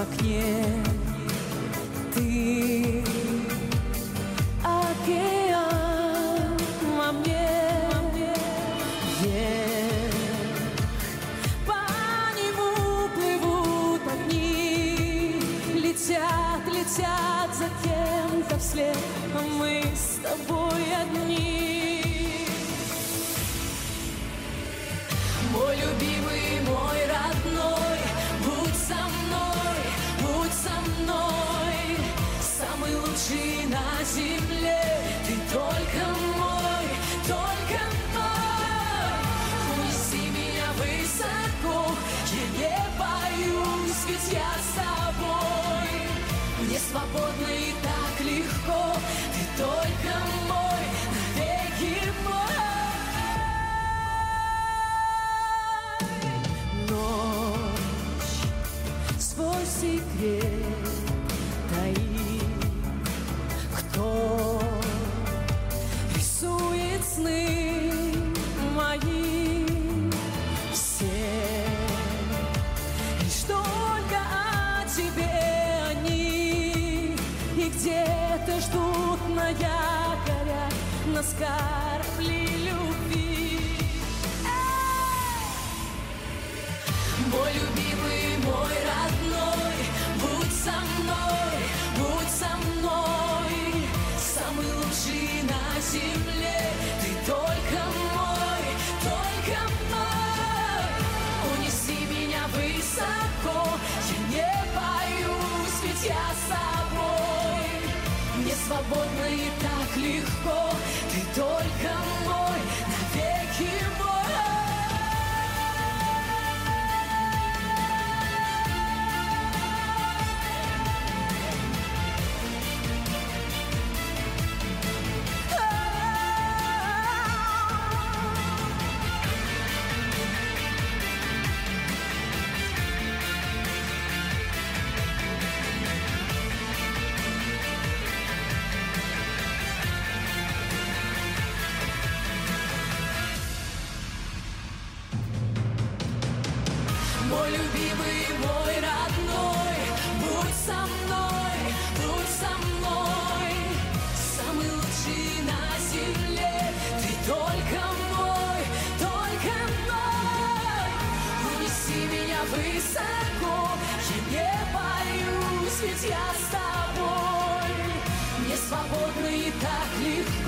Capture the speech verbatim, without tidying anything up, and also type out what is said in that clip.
окне. Ты океан во мне, вверх по нему плывут огни, летят, летят за кем-то вслед, а мы с тобой одни. Мой любимый, мой родной, будь со мной, будь со мной, самый лучший на земле. Ты только мой, только мой. Унеси меня высоко, я не боюсь, ведь я с тобой. Мне свободно и так легко, ты только мой, навеки мой. Свой секрет таит, кто рисует сны мои, все лишь только о тебе они, и где-то ждут на якорях нас корабли любви. Мой любимый, мой родной, будь со мной, будь со мной, самый лучший на земле. Ты только мой, только мой. Унеси меня высоко, я не боюсь, ведь я с тобой. Мне свободно и так легко, ты только мой, навеки мой. Мой любимый, мой родной, будь со мной, будь со мной, самый лучший на земле. Ты только мой, только мой. Унеси меня высоко, я не боюсь, ведь я с тобой. Мне свободно и так легко.